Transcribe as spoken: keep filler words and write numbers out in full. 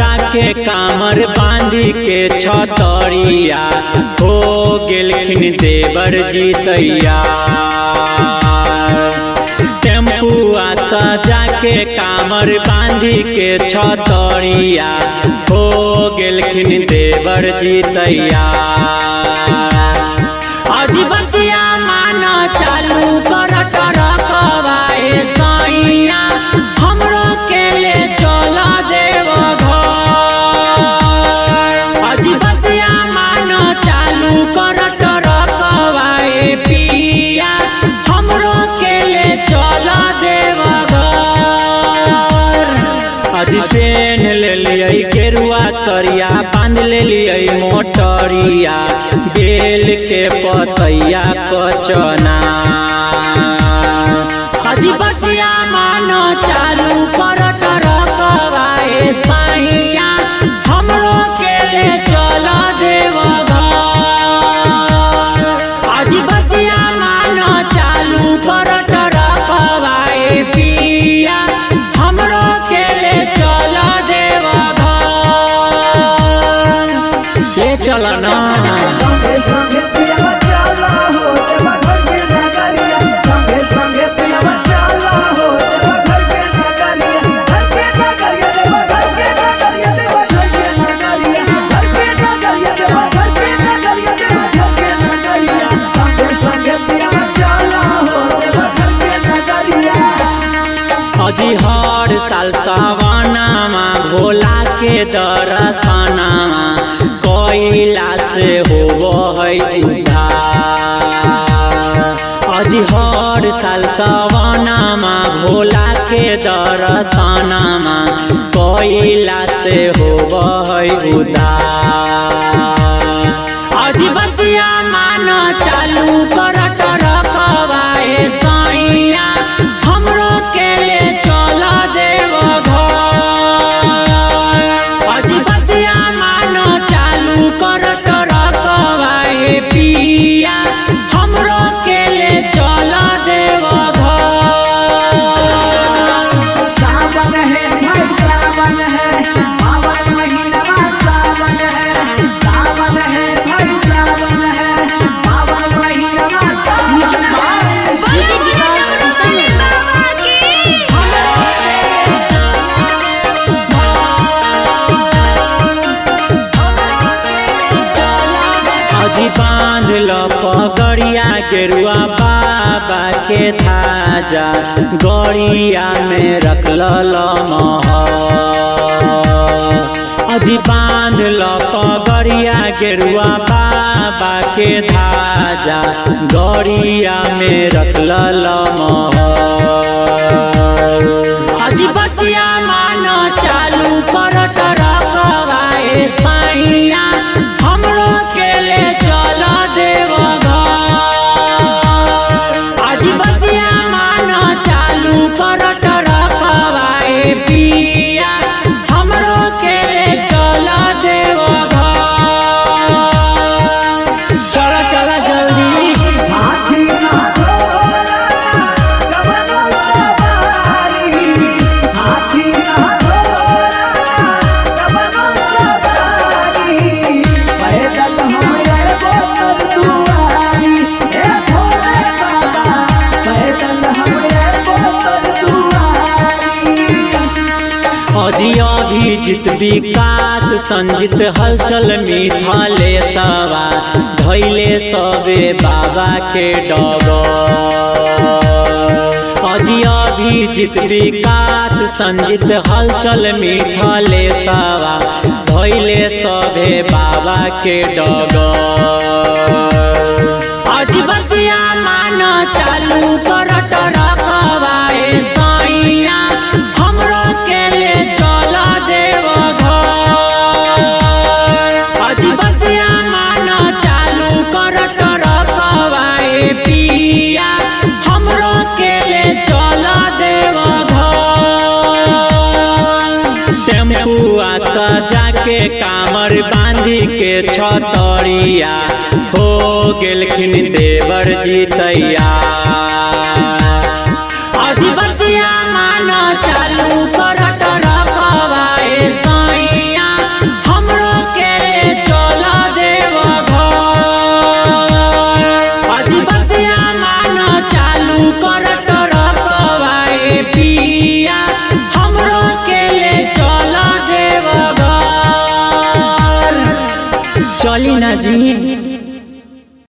सजा के कामर बांधी के छतरिया हो गेलखिन देवर जी तैयार। टेम्पुआ सजा के कामर बांधी के छतरिया हो गेलखिन देवर जी तैयार। अजीबतिया माना चालू कर टरकवाए सैया हमरो के ले चल देव घर। अजीबतिया माना चालू कर टरकवाए पिया हमरो के ले चल देव घर। अजी पेन ले लिया गेरुआ सरिया बांध ले लिया मोटरिया बेल के पतैया कचना। अजीबतिया मानो चालू कर टरकवाए सैया हमरो के ले चल देव घर। अजीबतिया मानो चालू कर टरकवाए पिया हमरो के ले चल देव घर। ले चल ना अजी हर साल सवनामा भोला के दर्शनमा कैला से होबऽ है उद्धार। अजी हर साल सवनामा भोला के दर्शनमा कैला से होबऽ है उद्धार। अजीबतिया माना चालू कर टरकवाए सैया हमरो के ले चल देव घर। अजीबतिया मानो चालू कर टरकवाए पिया हमरो के ले चल देव घर। सावन है भाई सावन है पावन महीना सावन है। सावन है भाई सावन है पावन महीना अजी बांध लो पगड़िया गेरुआ बाबा के थाजा गड़िया में रख लो महर। अजी बांध लो पगड़िया गेरुआ बाबा के थाजा गड़िया में रख लो महर। अजीबतिया मानो चालू कर टरकवाए सैया हमरो के ले चल देव घर। अजीबतिया मानो चालू कर टरकवाए पिया हमरो के ले चल देव घर। चल चल जल्दी हाथी ना घोड़ा कवनो सवारी। हाथी ना घोड़ा कवनो सवारी। पैदल हमरे गोतर दुआरी हे भोले बाबा। पैदल हमरे गोतर दुआरी। अजी अभिजित विकास संजित हलचल मिथले सवा धैले सबे बाबा के डगर। अजी अभिजित विकास संजित हलचल मिथले सवा धैले सबे बाबा के डगर। अजीबतिया मानो चालू कर टरकवाए सैया हमरो के ले चल देव घर। अजीबतिया मानो चालू कर टरकवाए पिया हमरो के ले चल देव घर। टेम्पुआ सजा के कामर बांधी के छतरिया हो गेलखिन देवर जी तैयार।